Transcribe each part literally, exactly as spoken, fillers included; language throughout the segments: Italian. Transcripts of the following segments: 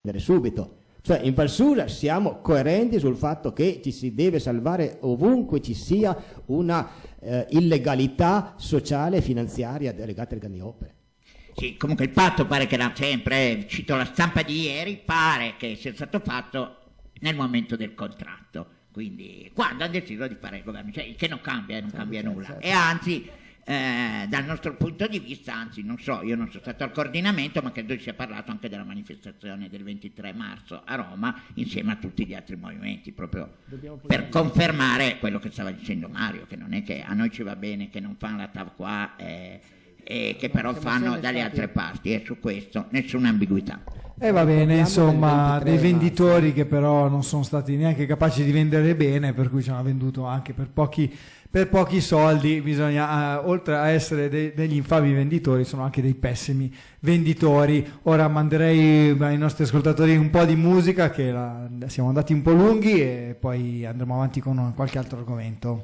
subito. Cioè in Valsusa siamo coerenti sul fatto che ci si deve salvare ovunque ci sia una eh, illegalità sociale e finanziaria legata alle grandi opere. Sì, comunque il patto pare che da sempre, cito la stampa di ieri, pare che sia stato fatto nel momento del contratto, quindi quando hanno deciso di fare il governo, cioè che non cambia, non cambia nulla, e anzi eh, dal nostro punto di vista, anzi non so, io non sono stato al coordinamento, ma credo si sia parlato anche della manifestazione del ventitré marzo a Roma insieme a tutti gli altri movimenti, proprio per confermare quello che stava dicendo Mario, che non è che a noi ci va bene che non fanno la T A V qua eh, e che però fanno dalle altre parti, e su questo nessuna ambiguità. E eh va bene, insomma, dei venditori che però non sono stati neanche capaci di vendere bene, per cui ci hanno venduto anche per pochi, per pochi soldi. Bisogna, uh, oltre a essere de- degli infami venditori, sono anche dei pessimi venditori. Ora manderei ai nostri ascoltatori un po' di musica, che la, siamo andati un po' lunghi, e poi andremo avanti con qualche altro argomento.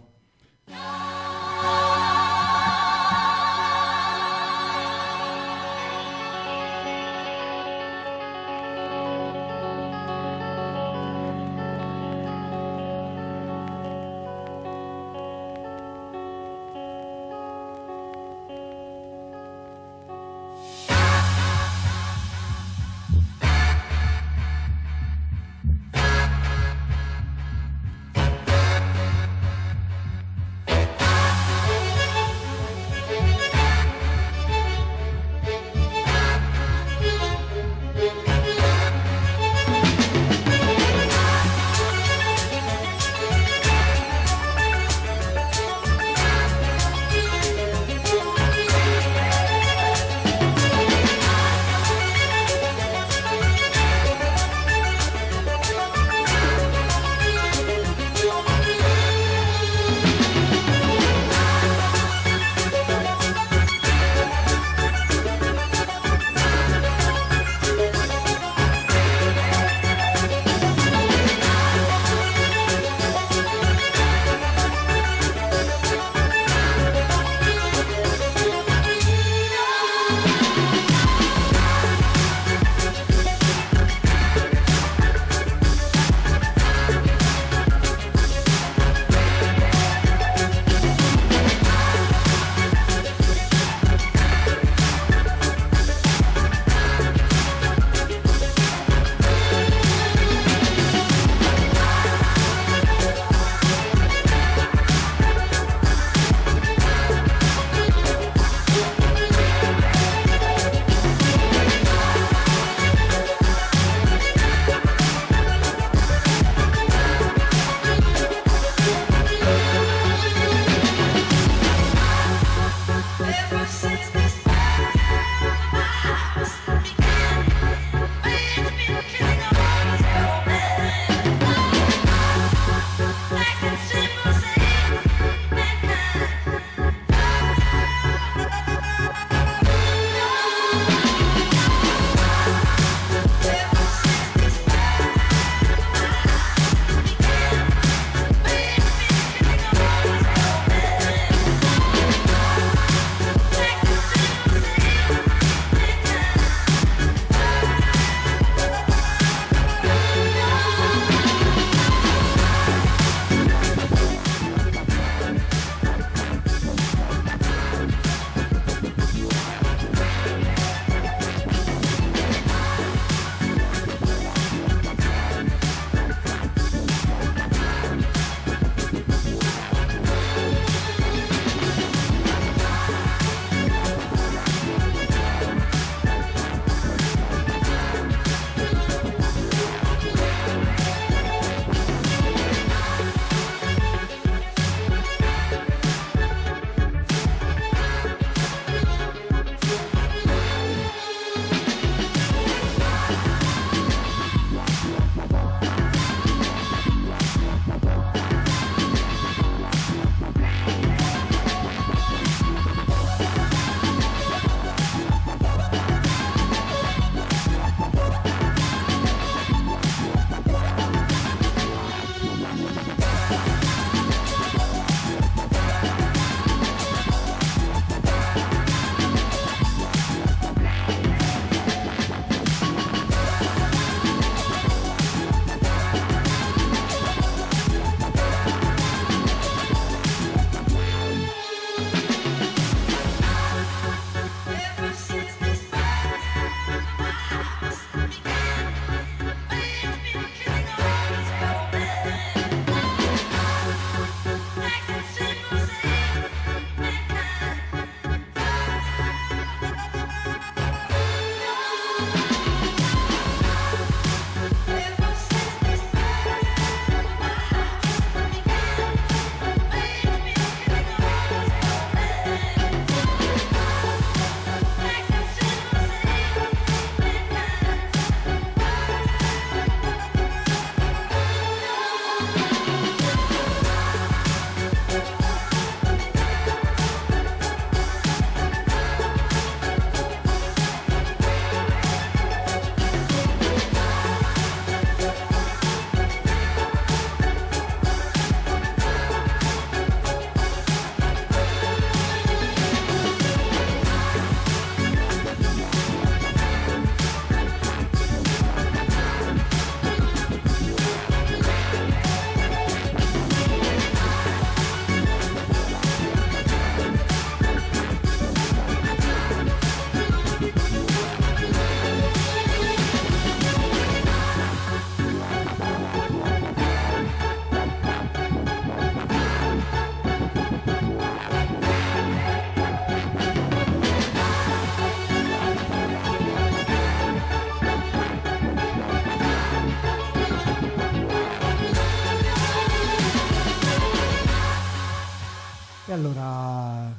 allora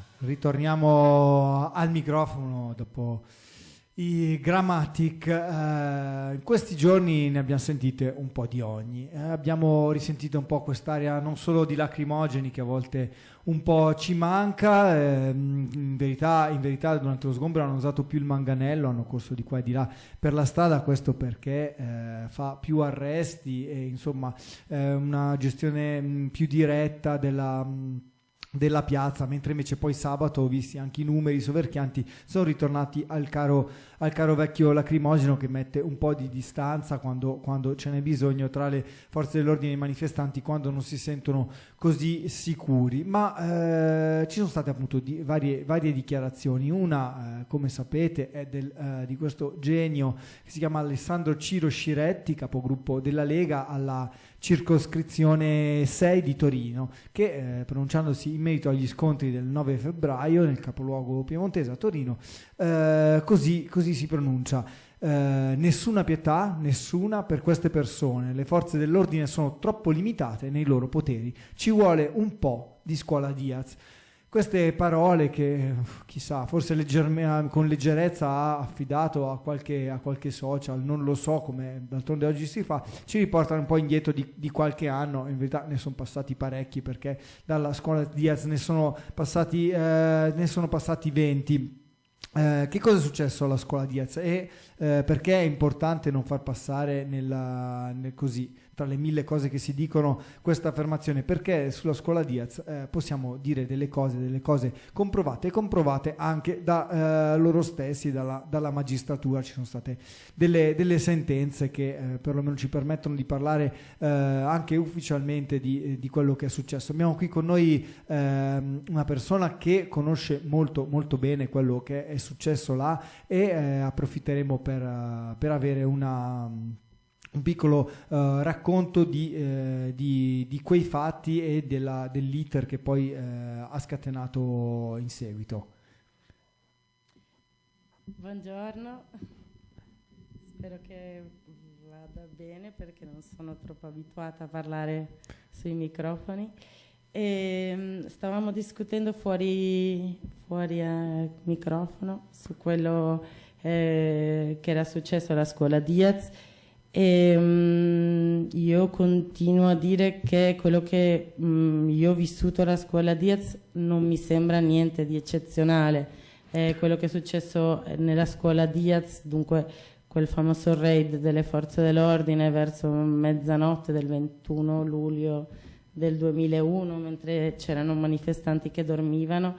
ritorniamo al microfono dopo i Grammatic. Eh, in questi giorni ne abbiamo sentite un po' di ogni. Eh, abbiamo risentito un po' quest'area non solo di lacrimogeni che a volte un po' ci manca. Eh, in, verità, in verità durante lo sgombero hanno usato più il manganello, hanno corso di qua e di là per la strada, questo perché eh, fa più arresti e insomma eh, una gestione mh, più diretta della... Mh, della piazza, mentre invece poi sabato ho visti anche i numeri soverchianti, sono ritornati al caro, al caro vecchio lacrimogeno che mette un po' di distanza quando, quando ce n'è bisogno tra le forze dell'ordine e i manifestanti, quando non si sentono così sicuri. Ma eh, ci sono state appunto di, varie, varie dichiarazioni. Una, eh, come sapete, è del, eh, di questo genio che si chiama Alessandro Ciro Sciretti, capogruppo della Lega alla circoscrizione sei di Torino, che eh, pronunciandosi in merito agli scontri del nove febbraio nel capoluogo piemontese a Torino, eh, così, così si pronuncia: eh, nessuna pietà, nessuna per queste persone, le forze dell'ordine sono troppo limitate nei loro poteri, ci vuole un po' di scuola Diaz. Queste parole che chissà, forse leggerme, con leggerezza ha affidato a qualche, a qualche social, non lo so come d'altronde oggi si fa, ci riportano un po' indietro di, di qualche anno. In verità ne sono passati parecchi, perché dalla scuola Diaz ne sono passati, eh, ne sono passati venti. Eh, che cosa è successo alla scuola Diaz e eh, perché è importante non far passare nella, nel così tra le mille cose che si dicono questa affermazione? Perché sulla scuola Diaz eh, possiamo dire delle cose, delle cose comprovate e comprovate anche da eh, loro stessi, dalla, dalla magistratura. Ci sono state delle, delle sentenze che eh, perlomeno ci permettono di parlare eh, anche ufficialmente di, di quello che è successo. Abbiamo qui con noi eh, una persona che conosce molto molto bene quello che è successo là e eh, approfitteremo per, uh, per avere una, un piccolo uh, racconto di, eh, di, di quei fatti e della, dell'iter che poi eh, ha scatenato in seguito. Buongiorno, spero che vada bene perché non sono troppo abituata a parlare sui microfoni. E stavamo discutendo fuori, fuori al microfono su quello eh, che era successo alla scuola Diaz e um, io continuo a dire che quello che um, io ho vissuto alla scuola Diaz non mi sembra niente di eccezionale. Eh, quello che è successo nella scuola Diaz, dunque quel famoso raid delle forze dell'ordine verso mezzanotte del ventuno luglio del duemilauno, mentre c'erano manifestanti che dormivano,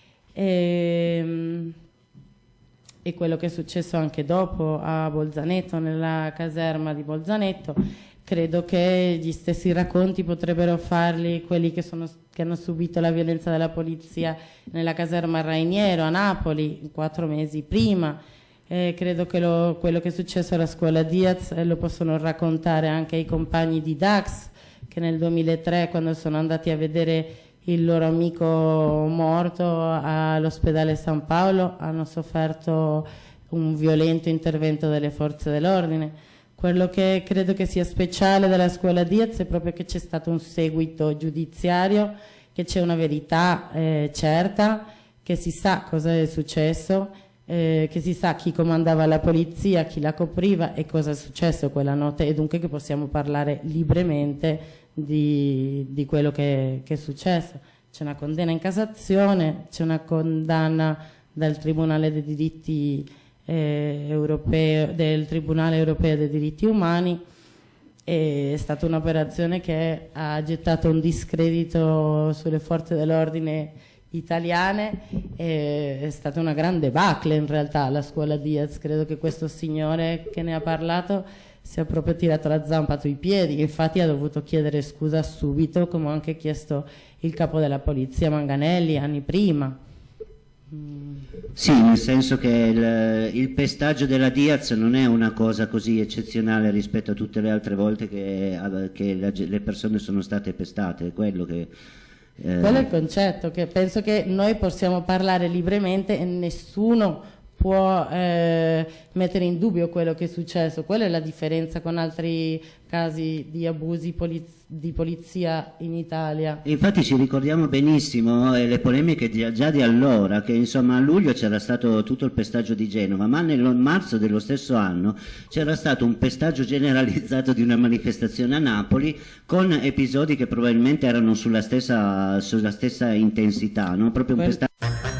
e, e quello che è successo anche dopo a Bolzaneto, nella caserma di Bolzaneto. Credo che gli stessi racconti potrebbero farli quelli che, sono, che hanno subito la violenza della polizia nella caserma Rainiero a Napoli quattro mesi prima. Eh, credo che lo, quello che è successo alla scuola Diaz eh, lo possono raccontare anche i compagni di Dax, che nel duemilatré, quando sono andati a vedere il loro amico morto all'ospedale San Paolo, hanno sofferto un violento intervento delle forze dell'ordine. Quello che credo che sia speciale della scuola Diaz è proprio che c'è stato un seguito giudiziario, che c'è una verità eh, certa, che si sa cosa è successo, eh, che si sa chi comandava la polizia, chi la copriva e cosa è successo quella notte, e dunque che possiamo parlare libremente di, di quello che, che è successo. C'è una condanna in Cassazione, c'è una condanna dal Tribunale dei diritti eh, europeo, del Tribunale europeo dei diritti umani. È stata un'operazione che ha gettato un discredito sulle forze dell'ordine italiane, è stata una grande debacle in realtà la scuola Diaz. Credo che questo signore che ne ha parlato si è proprio tirato la zampa sui piedi, infatti ha dovuto chiedere scusa subito, come ha anche chiesto il capo della polizia Manganelli anni prima. Mm. Sì, nel senso che il, il pestaggio della Diaz non è una cosa così eccezionale rispetto a tutte le altre volte che, che la, le persone sono state pestate, è quello che... Eh... Quello è il concetto, che penso che noi possiamo parlare libremente e nessuno può eh, mettere in dubbio quello che è successo. Quella è la differenza con altri casi di abusi poliz- di polizia in Italia. Infatti ci ricordiamo benissimo eh, le polemiche di, già di allora, che insomma a luglio c'era stato tutto il pestaggio di Genova, ma nel marzo dello stesso anno c'era stato un pestaggio generalizzato di una manifestazione a Napoli con episodi che probabilmente erano sulla stessa, sulla stessa intensità, no? Proprio un Quel- pestaggio.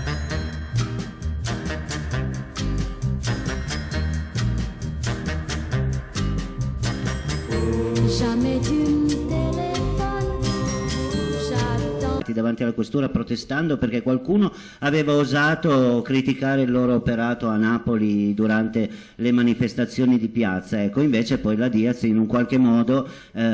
Jamais tu me téléphones, j'attends. Davanti alla questura protestando perché qualcuno aveva osato criticare il loro operato a Napoli durante le manifestazioni di piazza. Ecco, invece poi la Diaz in un qualche modo,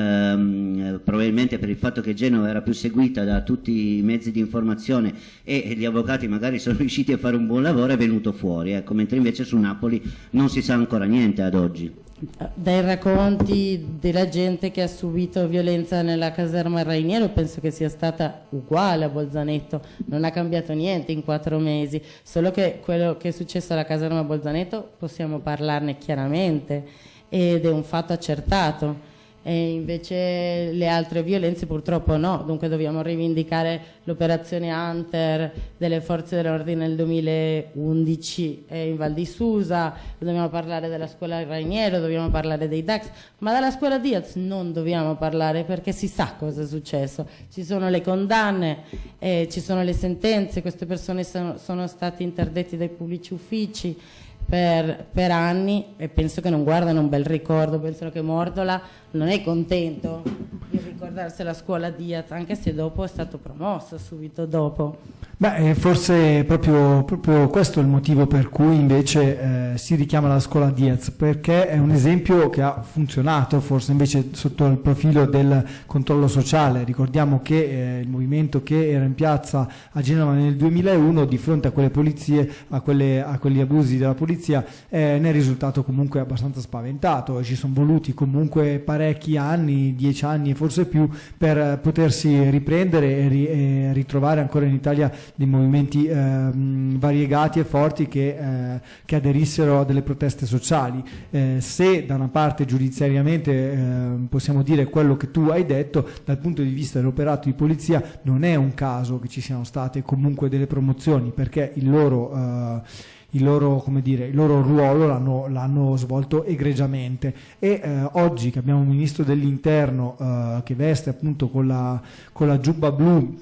ehm, probabilmente per il fatto che Genova era più seguita da tutti i mezzi di informazione e gli avvocati magari sono riusciti a fare un buon lavoro, è venuto fuori, ecco, mentre invece su Napoli non si sa ancora niente ad oggi. Dai racconti della gente che ha subito violenza nella caserma Rainiero penso che sia stata uguale a Bolzaneto, non ha cambiato niente in quattro mesi, solo che quello che è successo alla caserma Bolzaneto possiamo parlarne chiaramente ed è un fatto accertato, e invece le altre violenze purtroppo no. Dunque dobbiamo rivendicare l'operazione Hunter delle forze dell'ordine nel duemilaundici in Val di Susa, dobbiamo parlare della scuola Rainiero, dobbiamo parlare dei Dax, ma dalla scuola Diaz non dobbiamo parlare perché si sa cosa è successo, ci sono le condanne, eh, ci sono le sentenze, queste persone sono, sono state interdetti dai pubblici uffici Per, per anni e penso che non guardano un bel ricordo, pensano che Mordola non è contento di ricordarsi la scuola Diaz, anche se dopo è stato promosso subito dopo. Beh, forse proprio, proprio questo è il motivo per cui invece eh, si richiama la scuola Diaz, perché è un esempio che ha funzionato, forse invece sotto il profilo del controllo sociale. Ricordiamo che eh, il movimento che era in piazza a Genova nel duemilauno di fronte a quelle polizie, a, quelle, a quegli abusi della polizia, eh, ne è risultato comunque abbastanza spaventato e ci sono voluti comunque parecchi anni, dieci anni e forse più, per potersi riprendere e, ri, e ritrovare ancora in Italia dei movimenti eh, variegati e forti che, eh, che aderissero a delle proteste sociali. Eh, se da una parte giudiziariamente eh, possiamo dire quello che tu hai detto, dal punto di vista dell'operato di polizia non è un caso che ci siano state comunque delle promozioni, perché il loro... Eh, Il loro, come dire, il loro ruolo l'hanno, l'hanno svolto egregiamente e eh, oggi che abbiamo un ministro dell'interno eh, che veste appunto con la, con la giubba blu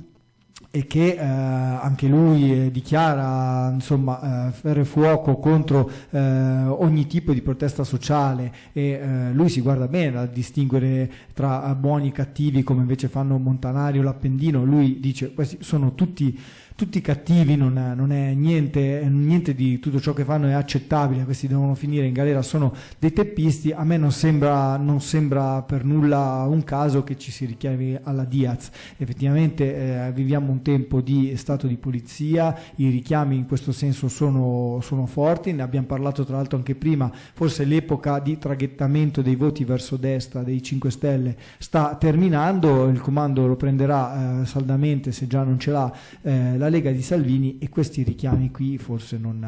e che eh, anche lui eh, dichiara insomma eh, ferro e fuoco contro eh, ogni tipo di protesta sociale e eh, lui si guarda bene a distinguere tra buoni e cattivi come invece fanno Montanari o l'Appendino. Lui dice questi sono tutti tutti cattivi, non è, non è niente, niente di tutto ciò che fanno è accettabile, questi devono finire in galera, sono dei teppisti. A me non sembra, non sembra per nulla un caso che ci si richiami alla Diaz. Effettivamente eh, viviamo un tempo di stato di polizia, i richiami in questo senso sono, sono forti, ne abbiamo parlato tra l'altro anche prima, forse l'epoca di traghettamento dei voti verso destra dei cinque Stelle sta terminando, il comando lo prenderà eh, saldamente se già non ce l'ha eh, la Lega di Salvini, e questi richiami qui forse non,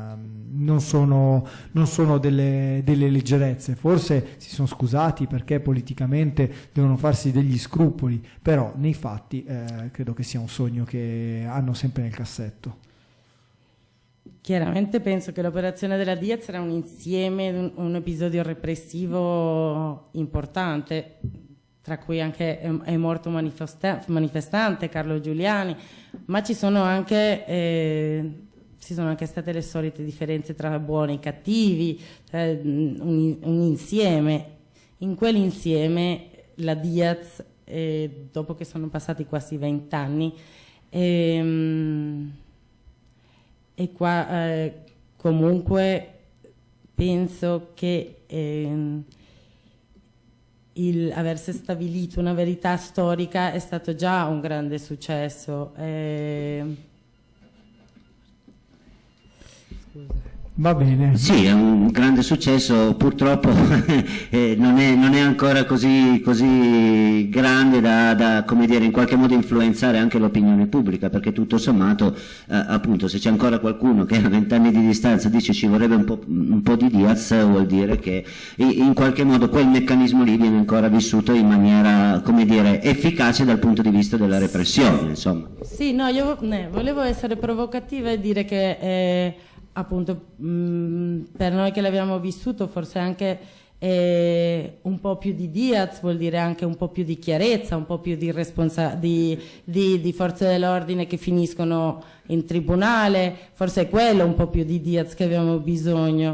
non sono, non sono delle, delle leggerezze. Forse si sono scusati perché politicamente devono farsi degli scrupoli, però nei fatti eh, credo che sia un sogno che hanno sempre nel cassetto. Chiaramente penso che l'operazione della Diaz era un insieme, un, un episodio repressivo importante, tra cui anche è, è morto un manifesta- manifestante, Carlo Giuliani, ma ci sono anche eh, ci sono anche state le solite differenze tra buoni e cattivi, eh, un, un insieme. In quell'insieme la Diaz, eh, dopo che sono passati quasi vent'anni, ehm, e qua eh, comunque penso che ehm, il aversi stabilito una verità storica è stato già un grande successo. Eh... Va bene. Sì, è un grande successo, purtroppo eh, non, è, non è ancora così, così grande da, da, come dire, in qualche modo influenzare anche l'opinione pubblica, perché tutto sommato, eh, appunto, se c'è ancora qualcuno che a vent'anni di distanza dice ci vorrebbe un po', un po' di Diaz, vuol dire che in qualche modo quel meccanismo lì viene ancora vissuto in maniera, come dire, efficace dal punto di vista della repressione, insomma. Sì, no, io ne, volevo essere provocativa e dire che... Eh, appunto mh, per noi che l'abbiamo vissuto forse anche eh, un po' più di Diaz vuol dire anche un po' più di chiarezza, un po' più di, responsa- di, di, di forze dell'ordine che finiscono in tribunale, forse è quello un po' più di Diaz che abbiamo bisogno.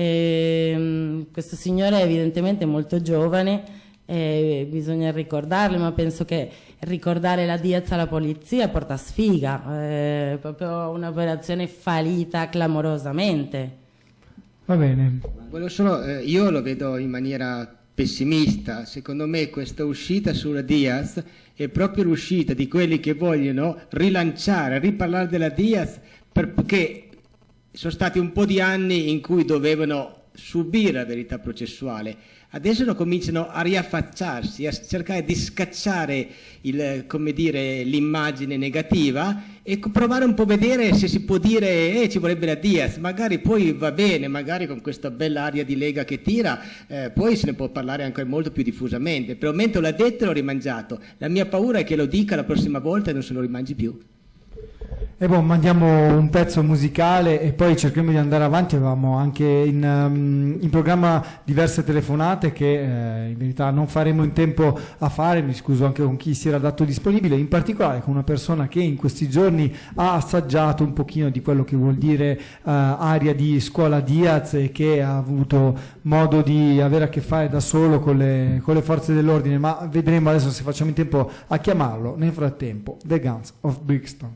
E, mh, questo signore è evidentemente molto giovane, eh, bisogna ricordarlo, ma penso che ricordare la Diaz alla polizia porta sfiga, è eh, proprio un'operazione fallita clamorosamente. Va bene. Volevo solo, eh, io lo vedo in maniera pessimista. Secondo me questa uscita sulla Diaz è proprio l'uscita di quelli che vogliono rilanciare, riparlare della Diaz, perché sono stati un po' di anni in cui dovevano subire la verità processuale. Adesso lo cominciano a riaffacciarsi, a cercare di scacciare il, come dire, l'immagine negativa e provare un po' a vedere se si può dire eh, ci vorrebbe la Diaz, magari poi va bene, magari con questa bella aria di Lega che tira, eh, poi se ne può parlare anche molto più diffusamente. Per il momento l'ha detto e l'ho rimangiato. La mia paura è che lo dica la prossima volta e non se lo rimangi più. E boh, mandiamo un pezzo musicale e poi cerchiamo di andare avanti. Avevamo anche in, um, in programma diverse telefonate che eh, in verità non faremo in tempo a fare, mi scuso anche con chi si era dato disponibile, in particolare con una persona che in questi giorni ha assaggiato un pochino di quello che vuol dire uh, aria di scuola Diaz e che ha avuto modo di avere a che fare da solo con le, con le forze dell'ordine, ma vedremo adesso se facciamo in tempo a chiamarlo. Nel frattempo, The Guns of Brixton.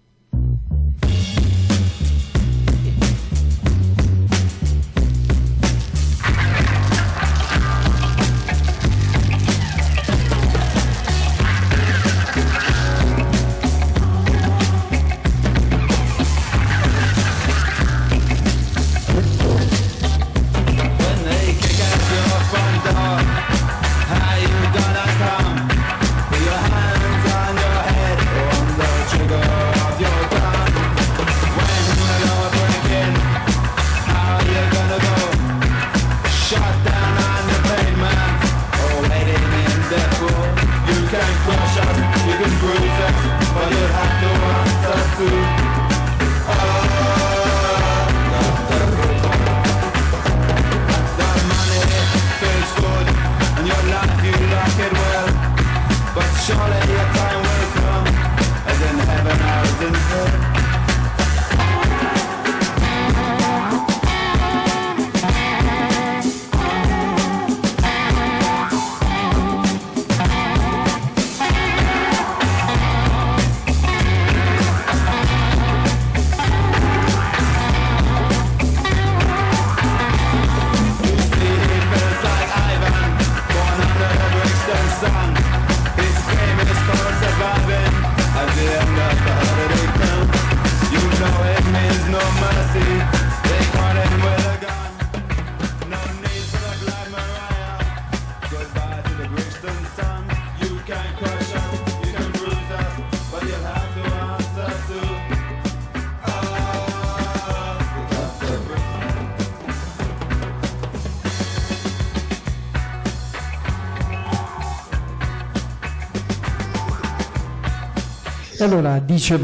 Allora,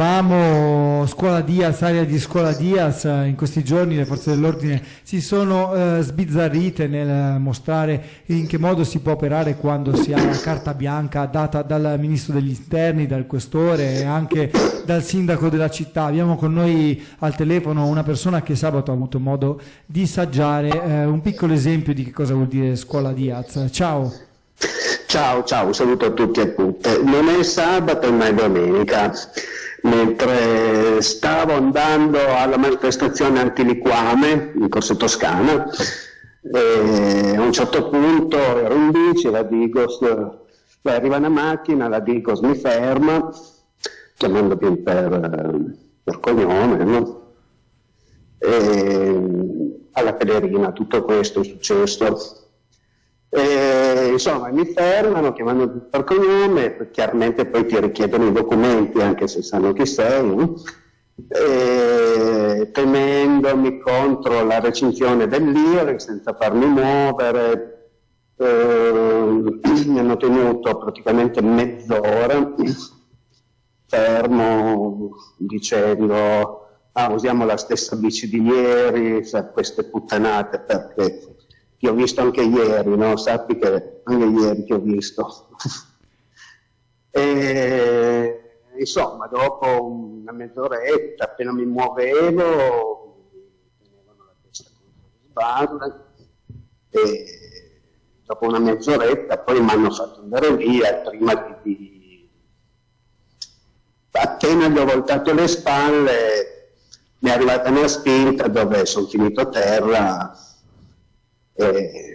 dicevamo scuola Diaz, area di scuola Diaz, in questi giorni le forze dell'ordine si sono eh, sbizzarrite nel mostrare in che modo si può operare quando si ha la carta bianca data dal ministro degli interni, dal questore e anche dal sindaco della città. Abbiamo con noi al telefono una persona che sabato ha avuto modo di saggiare eh, un piccolo esempio di che cosa vuol dire scuola Diaz. Ciao. Ciao, ciao, un saluto a tutti e a tutte. Non è sabato ma è domenica. Mentre stavo andando alla manifestazione antiliquame in Corso Toscana, e a un certo punto ero in bici, la Digos, poi arriva una macchina, la Digos mi ferma, chiamandomi per, per cognome, no? eh, alla Pelerina, tutto questo è successo. Eh, insomma, mi fermano chiamando per cognome, chiaramente poi ti richiedono i documenti anche se sanno chi sei, eh, temendomi contro la recinzione dell'I R I senza farmi muovere. Eh, mi hanno tenuto praticamente mezz'ora fermo dicendo ah, usiamo la stessa bici di ieri, sa, queste puttanate, perché ti ho visto anche ieri, no? Sappi che anche ieri ti ho visto. E, insomma, dopo una mezz'oretta, appena mi muovevo, mi tenevano la testa contro le sbarre, e dopo una mezz'oretta poi mi hanno fatto andare via prima di, di... appena gli ho voltato le spalle mi è arrivata una spinta dove sono finito a terra e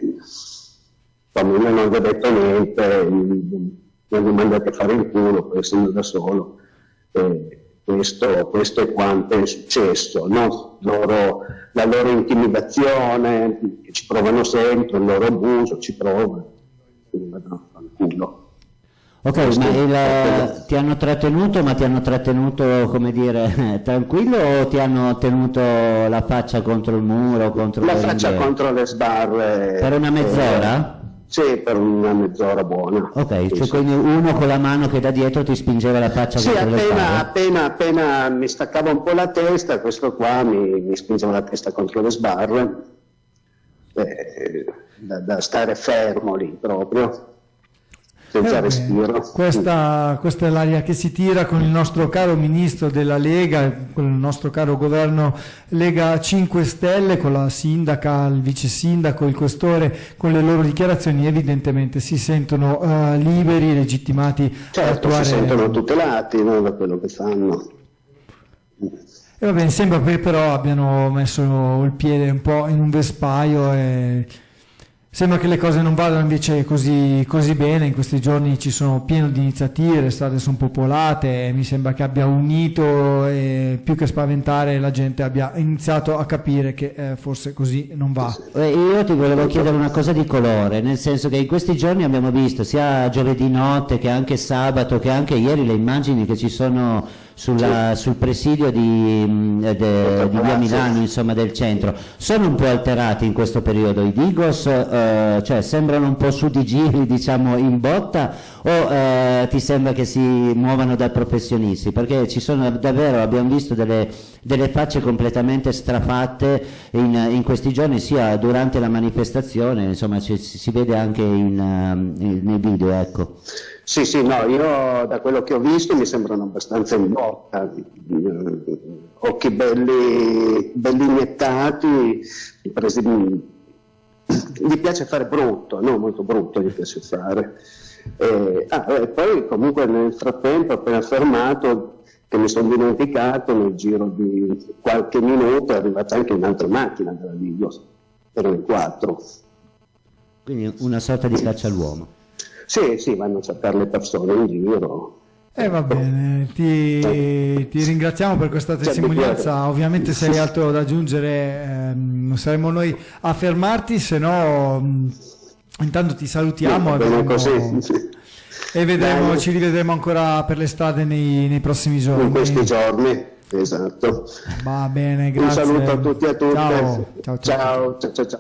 poi non ho detto niente, mi hanno mandato a fare il culo, poi essendo da solo. E questo, questo è quanto è successo, no? Loro, la loro intimidazione, che ci provano sempre, il loro abuso, ci provano, quindi vanno a fare il culo. Ok, ma il, ti hanno trattenuto, ma ti hanno trattenuto, come dire, tranquillo, o ti hanno tenuto la faccia contro il muro? Contro la le faccia ringhe? Contro le sbarre. Per una mezz'ora? Eh, sì, per una mezz'ora buona. Ok, sì, cioè sì. quindi uno con la mano che da dietro ti spingeva la faccia Sì, contro le appena, spalle? appena, appena mi staccava un po' la testa, questo qua mi, mi spingeva la testa contro le sbarre, eh, da, da stare fermo lì proprio. Senza Eh, respiro. Questa, questa è l'aria che si tira con il nostro caro ministro della Lega, con il nostro caro governo Lega cinque Stelle, con la sindaca, il vice sindaco, il questore, con le loro dichiarazioni evidentemente si sentono uh, liberi, legittimati Certo, a attuare... si sentono tutelati, no, da quello che fanno. E va bene, sembra che però abbiano messo il piede un po' in un vespaio e sembra che le cose non vadano invece così, così bene. In questi giorni ci sono pieno di iniziative, le strade sono popolate, e mi sembra che abbia unito e più che spaventare la gente abbia iniziato a capire che eh, forse così non va. Eh, Io ti volevo chiedere una cosa di colore, nel senso che in questi giorni abbiamo visto sia giovedì notte che anche sabato che anche ieri le immagini che ci sono sulla, sul presidio di, mh, de, di via Milano, insomma del centro, sono un po' alterati in questo periodo i Digos, eh, cioè sembrano un po' su di giri, diciamo, in botta, o eh, ti sembra che si muovano da professionisti? Perché ci sono davvero, abbiamo visto delle, delle facce completamente strafatte in, in questi giorni, sia durante la manifestazione, insomma ci, si vede anche in, uh, in, nei video, ecco. Sì, sì, no, io da quello che ho visto mi sembrano abbastanza in botta, occhi belli, belli iniettati, presi, gli piace fare brutto, no? Molto brutto gli piace fare. E, ah, e poi comunque nel frattempo, appena fermato, che mi sono dimenticato, nel giro di qualche minuto è arrivata anche un'altra macchina della Digos, erano in quattro. Quindi una sorta di caccia all'uomo. Sì, sì, vanno a cercare le persone in giro. E eh, va bene, ti, ti ringraziamo per questa testimonianza. Ovviamente se hai altro da aggiungere ehm, saremo noi a fermarti, se no mh, intanto ti salutiamo no, e, vedremo, vedremo, così. e vedremo, Dai. ci rivedremo ancora per le strade nei, nei prossimi giorni. In questi giorni, esatto. Va bene, grazie. Un saluto a tutti e a tutte. Ciao, ciao, ciao. Ciao, ciao, ciao, ciao.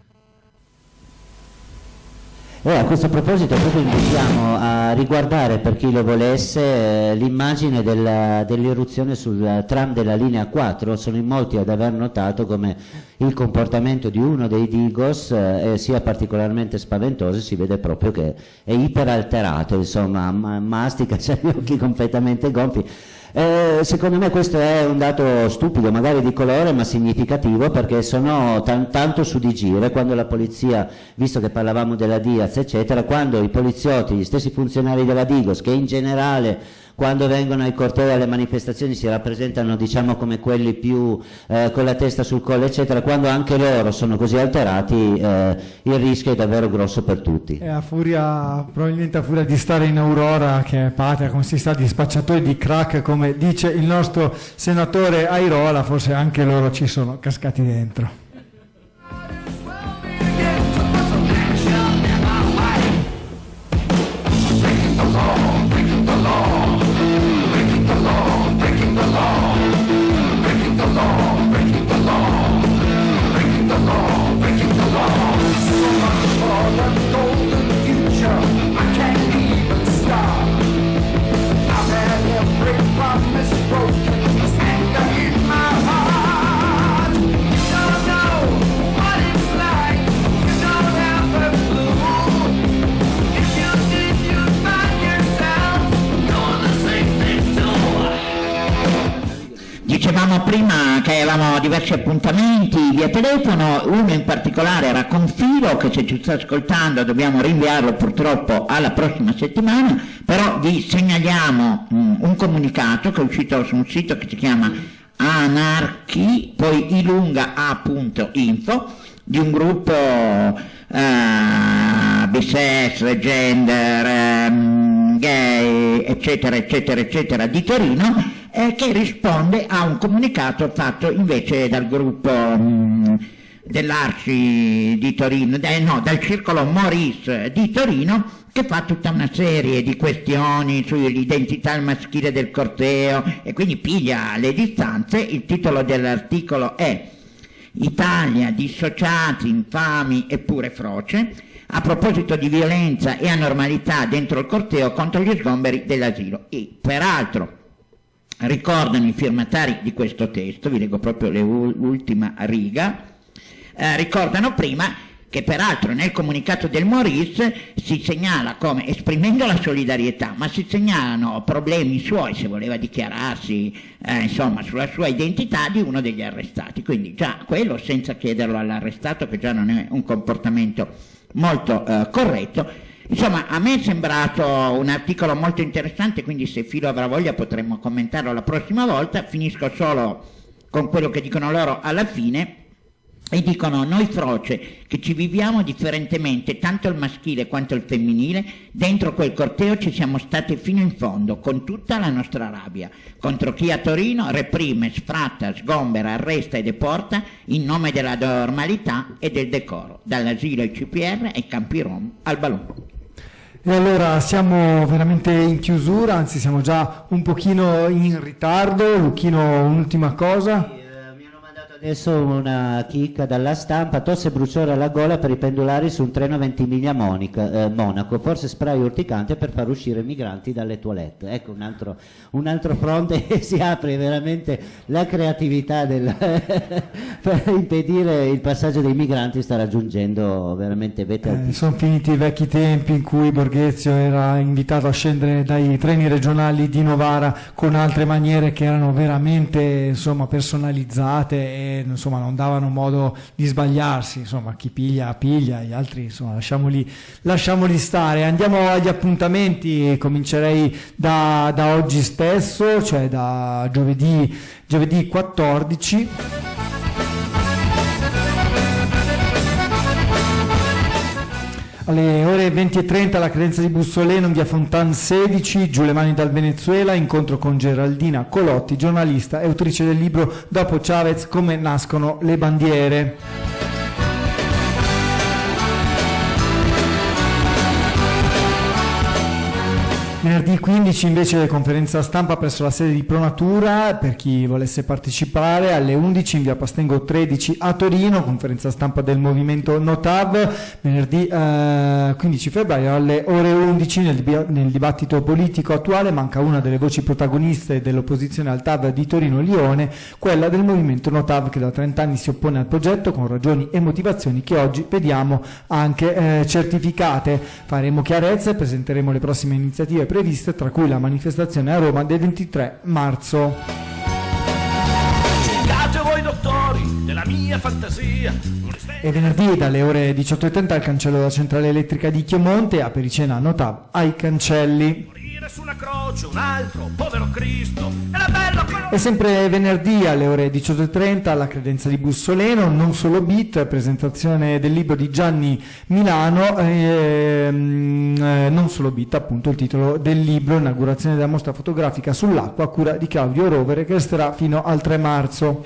E a questo proposito proprio invitiamo a riguardare, per chi lo volesse, eh, l'immagine della, dell'eruzione sul tram della linea quattro. Sono in molti ad aver notato come il comportamento di uno dei Digos eh, sia particolarmente spaventoso, si vede proprio che è iperalterato, insomma, ma- mastica, c'ha gli occhi completamente gonfi. Eh, secondo me questo è un dato stupido, magari di colore, ma significativo, perché sono tan- tanto su di giro. Quando la polizia, visto che parlavamo della Diaz eccetera, quando i poliziotti, gli stessi funzionari della Digos, che in generale quando vengono ai cortei, alle manifestazioni, si rappresentano, diciamo, come quelli più eh, con la testa sul collo, eccetera. Quando anche loro sono così alterati, eh, il rischio è davvero grosso per tutti. E a furia, probabilmente a furia di stare in Aurora, che è patria, come si sta, di spacciatori di crack, come dice il nostro senatore Airola, forse anche loro ci sono cascati dentro. Dicevamo prima che avevamo diversi appuntamenti via telefono, uno in particolare era con Filo, che se ci sta ascoltando dobbiamo rinviarlo purtroppo alla prossima settimana, però vi segnaliamo um, un comunicato che è uscito su un sito che si chiama Anarchy, poi ilunga a punto info, di un gruppo uh, bisex, gender, um, gay, eccetera, eccetera, eccetera, di Torino, eh, che risponde a un comunicato fatto invece dal gruppo um, dell'Arci di Torino, eh, no, dal Circolo Maurice di Torino, che fa tutta una serie di questioni sull'identità maschile del corteo e quindi piglia le distanze. Il titolo dell'articolo è Italia, dissociati, infami eppure froce, a proposito di violenza e anormalità dentro il corteo contro gli sgomberi dell'asilo. E peraltro ricordano i firmatari di questo testo, vi leggo proprio le u- l'ultima riga, eh, ricordano prima che peraltro nel comunicato del Maurice si segnala come, esprimendo la solidarietà, ma si segnalano problemi suoi, se voleva dichiararsi eh, insomma sulla sua identità, di uno degli arrestati, quindi già quello senza chiederlo all'arrestato, che già non è un comportamento molto eh, corretto. Insomma, a me è sembrato un articolo molto interessante, quindi se Filo avrà voglia potremmo commentarlo la prossima volta. Finisco solo con quello che dicono loro alla fine, e dicono: noi froce che ci viviamo differentemente, tanto il maschile quanto il femminile, dentro quel corteo ci siamo state fino in fondo, con tutta la nostra rabbia, contro chi a Torino reprime, sfratta, sgombera, arresta e deporta in nome della normalità e del decoro, dall'asilo ai C P R, ai campi rom, al balloon. E allora siamo veramente in chiusura, anzi siamo già un pochino in ritardo. Lucchino, un'ultima cosa? Adesso una chicca dalla stampa: tosse e bruciore alla gola per i pendolari su un treno a Ventimiglia Monica, eh, Monaco, forse spray urticante per far uscire i migranti dalle toilette. Ecco un altro, un altro fronte che si apre, veramente la creatività del per impedire il passaggio dei migranti sta raggiungendo veramente vette altissime. Eh, sono finiti i vecchi tempi in cui Borghezio era invitato a scendere dai treni regionali di Novara con altre maniere che erano veramente, insomma, personalizzate e insomma non davano modo di sbagliarsi. Insomma, chi piglia piglia, gli altri insomma lasciamoli, lasciamoli stare. Andiamo agli appuntamenti, comincerei da, da oggi stesso, cioè da giovedì, giovedì quattordici. Alle ore venti e trenta la credenza di Bussoleno in via Fontan sedici, giù le mani dal Venezuela, incontro con Geraldina Colotti, giornalista e autrice del libro Dopo Chavez, come nascono le bandiere. Venerdì quindici invece conferenza stampa presso la sede di Pronatura per chi volesse partecipare. Alle undici in via Pastengo tredici a Torino, conferenza stampa del movimento Notav. Venerdì eh, quindici febbraio alle ore undici nel, nel dibattito politico attuale manca una delle voci protagoniste dell'opposizione al T A V di Torino-Lione, quella del movimento Notav, che da trenta anni si oppone al progetto con ragioni e motivazioni che oggi vediamo anche eh, certificate. Faremo chiarezza e presenteremo le prossime iniziative previste, tra cui la manifestazione a Roma del ventitré marzo. Voi dottori della mia fantasia. E venerdì dalle ore diciotto e trenta al cancello della centrale elettrica di Chiomonte, apericena Notav ai cancelli. su una croce un altro povero Cristo. Era bello quello. E sempre venerdì alle ore diciotto e trenta alla credenza di Bussoleno, Non Solo Beat, presentazione del libro di Gianni Milano, ehm, eh, Non Solo Beat, appunto il titolo del libro, inaugurazione della mostra fotografica sull'acqua a cura di Claudio Rovere, che resterà fino al tre marzo.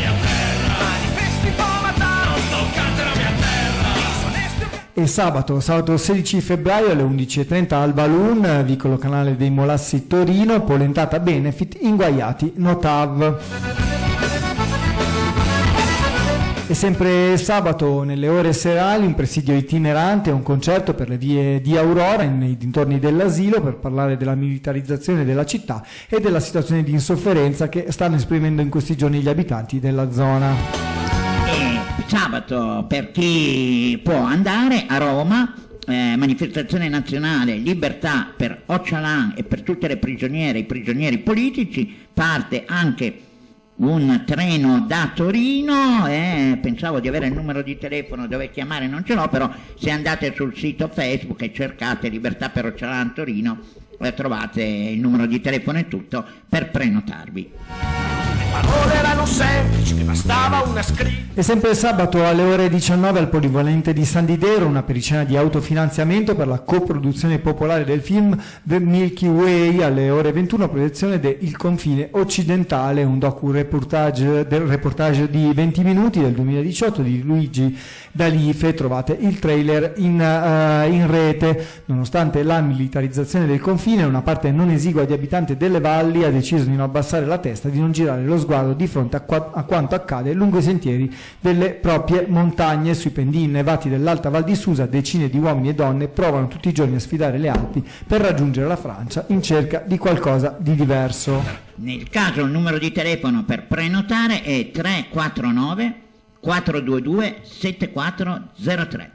E sabato, sabato sedici febbraio alle undici e trenta al Balloon, vicolo Canale dei Molassi Torino, polentata benefit Inguaiati Notav. E sempre sabato nelle ore serali un presidio itinerante, un concerto per le vie di Aurora nei dintorni dell'asilo per parlare della militarizzazione della città e della situazione di insofferenza che stanno esprimendo in questi giorni gli abitanti della zona. Sabato, per chi può andare, a Roma, eh, manifestazione nazionale Libertà per Öcalan e per tutte le prigioniere e i prigionieri politici, parte anche un treno da Torino, eh, pensavo di avere il numero di telefono dove chiamare, non ce l'ho, però se andate sul sito Facebook e cercate Libertà per Öcalan Torino, eh, trovate il numero di telefono e tutto per prenotarvi. Parole erano semplici, che bastava una scritta. E sempre sabato alle ore diciannove al Polivalente di San Didero una pericena di autofinanziamento per la coproduzione popolare del film The Milky Way. Alle ore ventuno proiezione de Il confine occidentale, un docu-reportage del reportage di venti minuti del duemiladiciotto di Luigi D'Alife. Trovate il trailer in, uh, in rete. Nonostante la militarizzazione del confine, una parte non esigua di abitanti delle valli ha deciso di non abbassare la testa, di non girare lo sguardo di fronte a, qua- a quanto accade lungo i sentieri delle proprie montagne. Sui pendii innevati dell'Alta Val di Susa decine di uomini e donne provano tutti i giorni a sfidare le Alpi per raggiungere la Francia in cerca di qualcosa di diverso. Nel caso il numero di telefono per prenotare è tre quattro nove quattro due due sette quattro zero tre.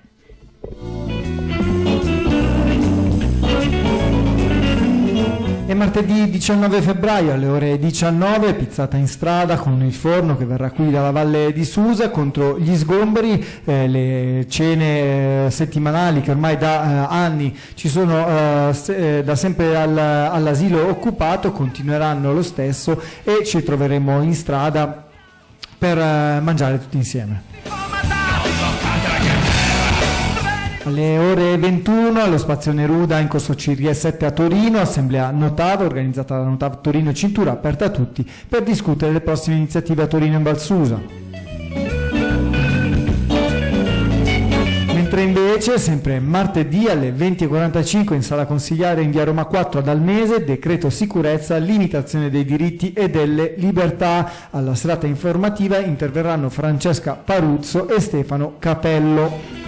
E martedì diciannove febbraio alle ore diciannove pizzata in strada con il forno che verrà qui dalla Valle di Susa contro gli sgomberi, eh, le cene eh, settimanali che ormai da eh, anni ci sono eh, se, eh, da sempre al, all'asilo occupato continueranno lo stesso e ci troveremo in strada per eh, mangiare tutti insieme. Alle ore ventuno allo Spazio Neruda in corso Cirie sette a Torino, assemblea Notav organizzata da Notav Torino, cintura aperta a tutti per discutere le prossime iniziative a Torino e in Val Susa. Mentre invece sempre martedì alle venti e quarantacinque in sala consigliare in via Roma quattro ad Almese, decreto sicurezza, limitazione dei diritti e delle libertà. Alla serata informativa interverranno Francesca Paruzzo e Stefano Capello.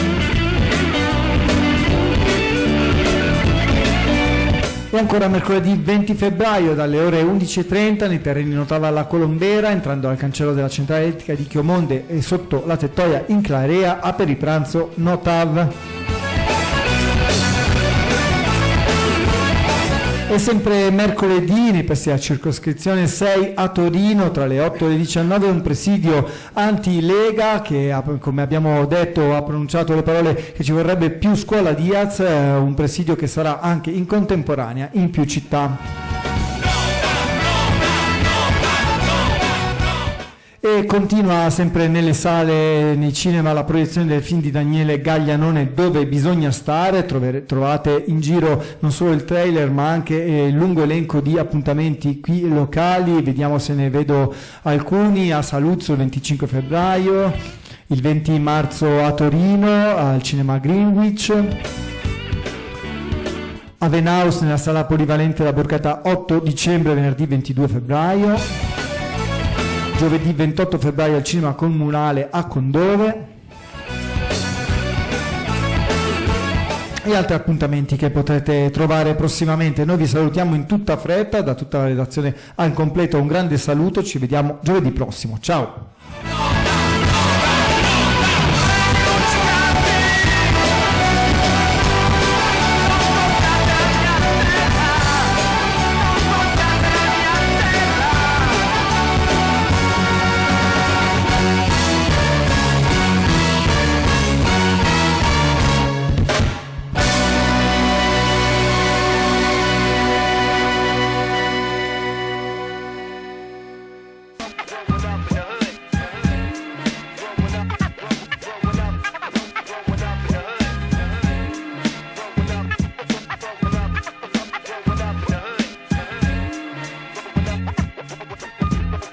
E ancora mercoledì venti febbraio dalle ore undici e trenta nei terreni Notav alla Colombera, entrando al cancello della centrale elettrica di Chiomonde e sotto la tettoia in Clarea, a per il pranzo Notav. E sempre mercoledì nei pressi della circoscrizione sei a Torino tra le otto e le diciannove un presidio anti-Lega che ha, come abbiamo detto ha pronunciato le parole che ci vorrebbe più scuola Diaz, eh, un presidio che sarà anche in contemporanea in più città. E continua sempre nelle sale, nei cinema, la proiezione del film di Daniele Gaglianone Dove bisogna stare. Trovere, trovate in giro non solo il trailer ma anche eh, il lungo elenco di appuntamenti qui locali. Vediamo se ne vedo alcuni. A Saluzzo il venticinque febbraio, il venti marzo a Torino al cinema Greenwich, a Venaus nella sala polivalente La Borgata otto dicembre, venerdì ventidue febbraio, giovedì ventotto febbraio al cinema comunale a Condove e altri appuntamenti che potrete trovare prossimamente. Noi vi salutiamo in tutta fretta, da tutta la redazione al completo un grande saluto, ci vediamo giovedì prossimo, ciao!